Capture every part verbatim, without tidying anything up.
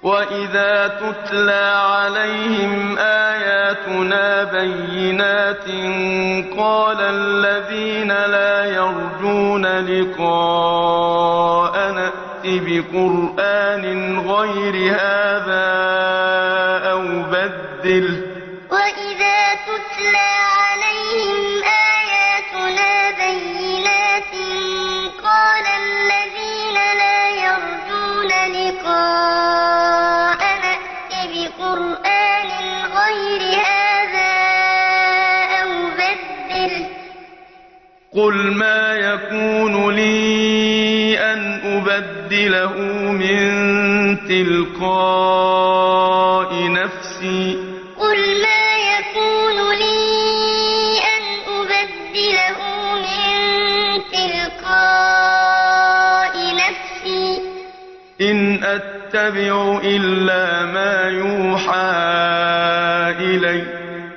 وَإِذَا تُتْلَىٰ عَلَيْهِمْ آيَاتُنَا بَيِّنَاتٍ قَالَ الَّذِينَ لَا يَرْجُونَ لِقَاءَنَا ائْتِ بِقُرْآنٍ غَيْرِ هَٰذَا أَوْ بَدِّلْهُ ۚ قُلْ مَا يَكُونُ لِي أَنْ أُبَدِّلَهُ مِن تِلْقَاءِ نَفْسِي ۖ إِنْ أَتَّبِعُ إِلَّا مَا يُوحَىٰ إِلَيَّ ۖ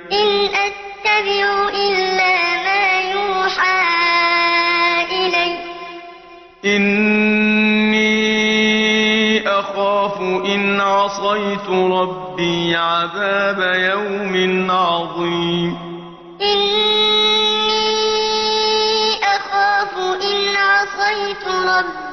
إِنِّي أَخَافُ إِنْ عَصَيْتُ رَبِّي عَذَابَ يَوْمٍ عَظِيمٍ وَإِذَا تُتْلَىٰ عَلَيْهِمْ آيَاتُنَا بَيِّنَاتٍ قَالَ الَّذِينَ لَا يَرْجُونَ لِقَاءَنَا ائْتِ بِقُرْآنٍ غَيْرِ هَٰذَا أَوْ بَدِّلْهُ ۚ قُلْ مَا يَكُونُ لِي أَنْ أُبَدِّلَهُ مِن تِلْقَاءِ نَفْسِي ۖ إِنْ أَتَّبِعُ إِلَّا مَا يُوحَىٰ إِلَيَّ ۖ إِنِّي أَخَافُ إِنْ عَصَيْتُ رَبِّي عَذَابَ يَوْمٍ عَظِيمٍ